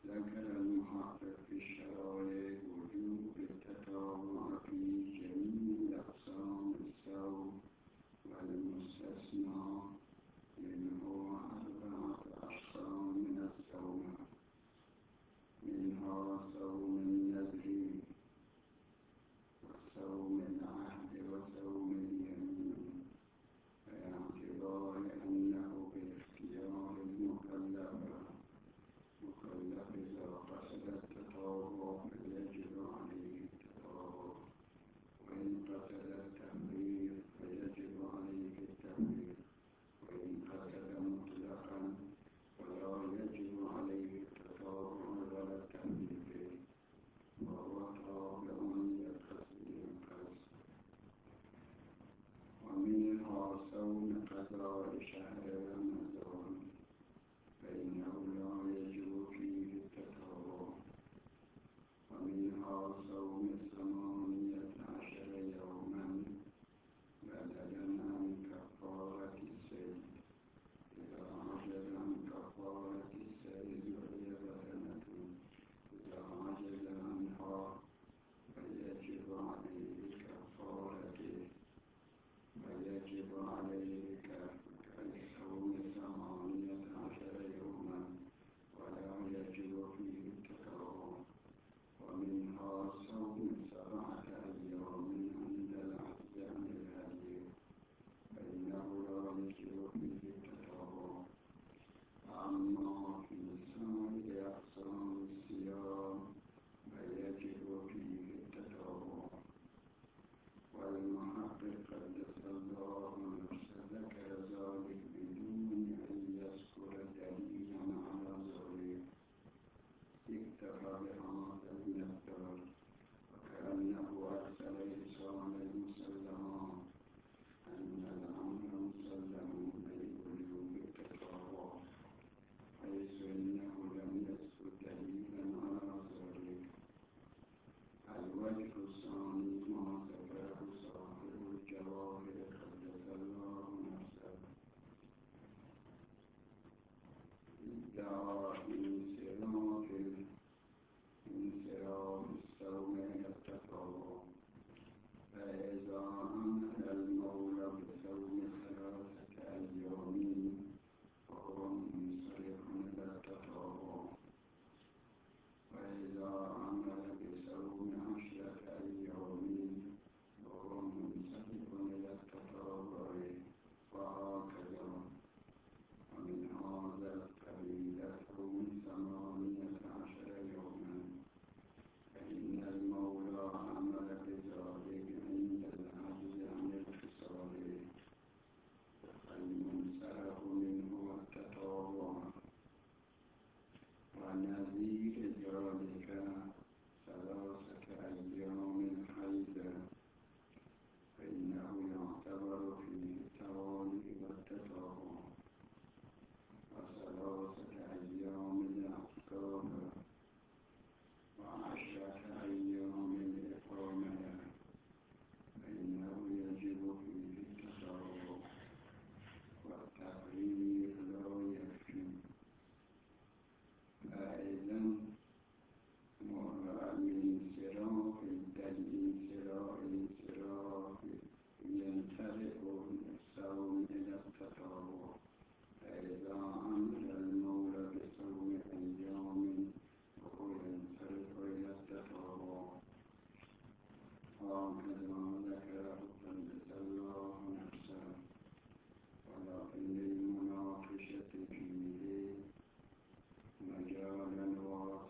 ذكر المحقق في الشرائع وجوب التتابع في جميع أقسام الصوم، والمستثنى منه 4 أقسام من الصوم، منها صوم النذر وصوم العهد وصوم اليمين، باعتبار أنه باختيار المكلف إذا قصد التطوع فيجب عليه التطوع، وإن قصد التمرير فيجب عليه التمرير، وإن قصد مطلقا فلا يجب عليه التطوع ولا التمرير، وهو تابع لقصد القصد. ومنها صوم قضاء شهر رمضان، فإنه لا يجب فيه التطوع. ومنها صوم 18 يوما بدلا عن كفارة السيد، إذا عجز عن كفارة السيد وهي بدنة، إذا عجز عنها فيجب عليه كفارته، ويجب عليه كصوم 18 يوما ولا يجب فيه التطوع. ومنها صوم 7 أيام عند العجز عن الهدي، فإنه لا يجب فيه التطوع. أما في سائر أقسام الصيام فيجب فيه التطوع. والمحقق قدس الله نفسه ذكر ذلك بدون أن يذكر دليلا على ذلك، اكتفى بهذا المقدار، وكأنه أرسل رسالة مسلمة أن الأمر مسلم بوجوب التطوع، حيث إنه لم يذكر دليلا على ذلك. الوجه الثاني ما ذكره صاحب الجواهر قدس الله نفسه، ادعى انصراف الصوم إلى التطوع، فإذا أمر المولى بصوم 3 أيام فهو منصرف إلى التطوع، وإذا أمر بصوم 10 أيام فهو منصرف إلى التطوع، وهكذا. ومن هذا القبيل صوم 18 يوما، فإن المولى أمر بذلك عند العجز عن الخصال، فالمنصرف منه التطوع. ونظير ذلك 3 أيام الحيض، فإنه يعتبر فيه التوالي والتطوع. و3 أيام الاعتكاف، و10 أيام الإقامة، فإنه يجب فيه التطوع. والتقرير لا يكفي، فإذا الانصراف ينتهي الصوم إلى التطوع، فإذا أمر المولى بصوم أيام فهو ينصرف إلى التطوع. هكذا ذكره قدس الله نفسه، ولكن للمناقشة فيه مجالا واسعا.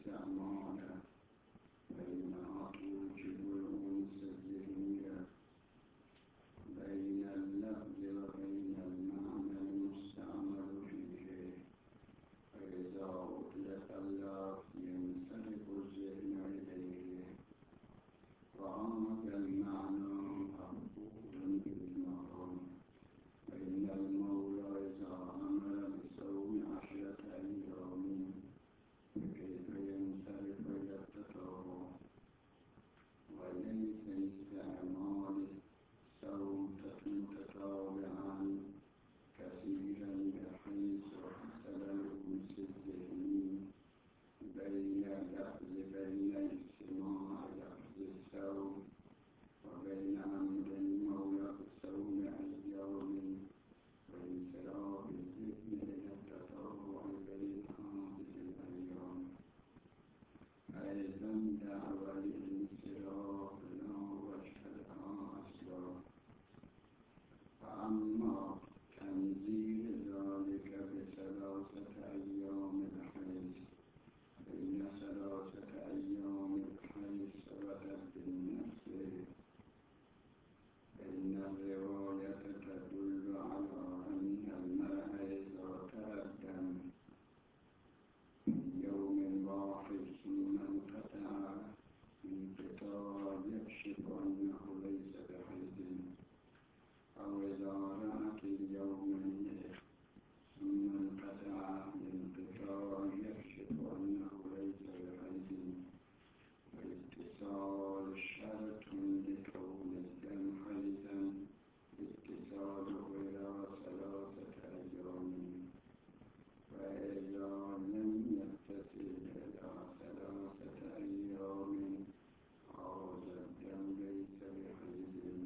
الاستعمال بينها توجب الأنس الذهنية بين اللفظ وبين المعنى المستعمل فيه، فإذا أطلق اللفظ ينصرف الذهن إليه، وهذا المعنى مقبول بالمقام. فإن المولى إذا أمر بصوم 10 أيام فكيف ينصرف إلى التطوع؟ وليس لاستعمال الصوم متتابعا كثيرا بحيث حصل الأنس الذهني بين اجتماع لفظ الصوم وبين أمر المولى بصوم أيام وانصراف الذهن إلى التطوع بين هذه الأيام. أيضا دعوى الانصراف لا وجه لها أصلا. فأما تنزيل ذلك ب3 أيام الحيض، فإن 3 أيام الحيض ثبتت بالنص، فإن الرواية تدل على أن المرء إذا ترى الدم في يوم واحد ثم انقطع يكشف أنه ليس بحيض، أو إذا رأت اليوم ثم انقطع يكشف أنه ليس بحيض. والاتصال شرط لكون الدم حيضا اتصاله إلى 3 أيام، فإذا لم يتصل إلى 3 أيام هذا الدم ليس بحيض.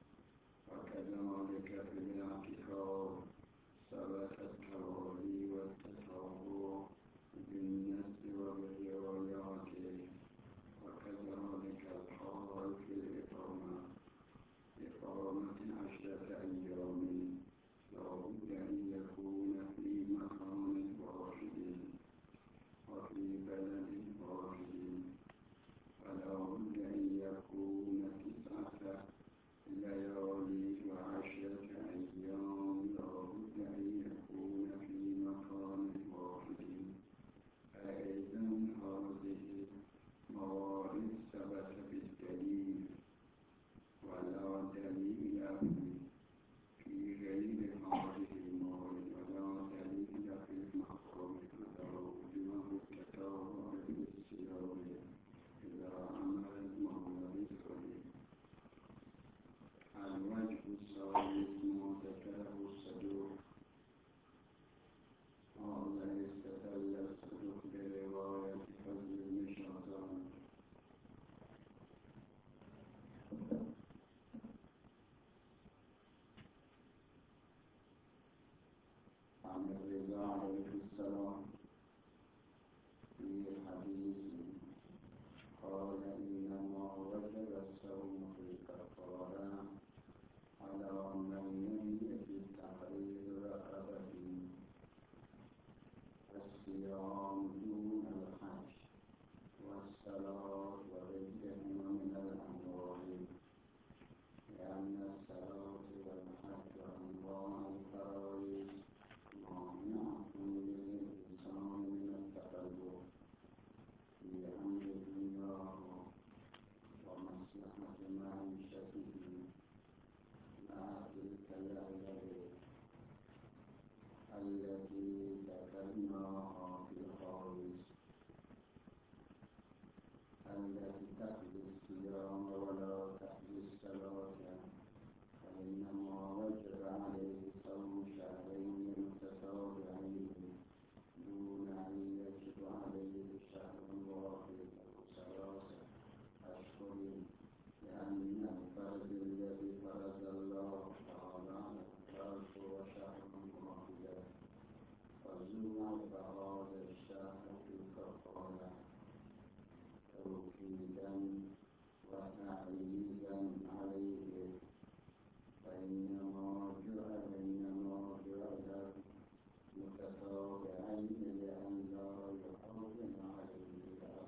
وكذلك في الاعتكاف ثبت التوالي والتتابع بالنص وبالروايات، وكذلك الحال في إقامة 10 أيام لا بد أن يكون في مكان واحد وفي بلد واحد، ولا بد أن يكون 9 ليالي و10 أيام لا بد أن يكون في مكان واحد. أيضا هذه موارد ثبت بالدليل، ولا دليل في غير هذه الموارد، ولا دليل في المقام وجوب التتابع في الصيام إذا أمر المولى بالصيام. الوجه الثالث ما ذكره الصدوق. هذا استدل الصدوق برواية فضل بن شاذان عن الرضا عليه السلام في حديث قال إنما وجب الصوم في الكفارة على من ينوي بتحرير رقبة، الصيام دون الحج والصلاة وغيرهما من الأموال، لأن الصلاة والحج أنواع الفرائض مانعة للإنسان من التطوع في أمر دنياه ومصلحة معيشته مع تلك العلل التي ذكرناها في الخارج التي تقضي الصيام ولا تقضي الصلاة، فإنما وجب عليه صوم 2 شهرين متتابعين دون أن يجب عليه شهر واحد أو 3 أشهر، لأن الفرض الذي فرض الله تعالى على الخلق هو شهر واحد، وزوع بهذا الشهر في الكفارة توكيدا وتعييدا عليه، فإنما جعل متتابعين لئلا يهون عليه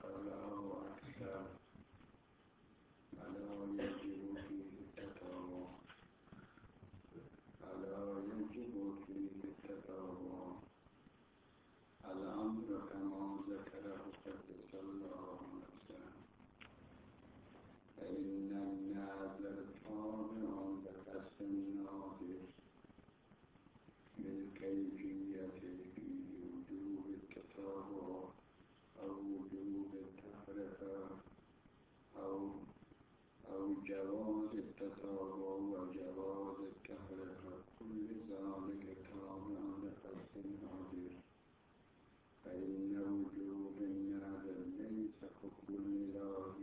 أقل وأكثر ألا يجب فيه التتابع الأمر كما ذكره قدس الله نفسه فإن الناظر تابع لقصد الناظر بالكيفية في وجوب التتابع أو وجوب التفرقة أو جواز التتابع وجواز التفرقة كل ذلك تابع لقصد الناظر فإن وجوب الناظر ليس ككل ذلك